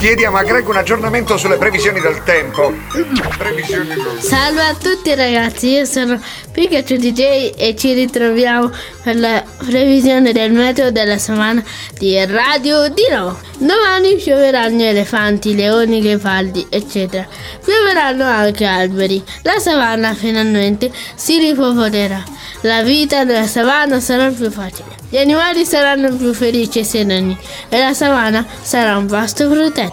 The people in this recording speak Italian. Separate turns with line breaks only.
Chiedi a McGregor un aggiornamento sulle previsioni del tempo.
Salve a tutti ragazzi, io sono Pikachu DJ e ci ritroviamo per la previsione del meteo della savana di Radio Dino. Domani pioveranno elefanti, leoni, ghepardi, eccetera. Pioveranno anche alberi. La savana finalmente si ripopolerà. La vita nella savana sarà più facile. Gli animali saranno più felici e sereni e la savana sarà un pasto protetto.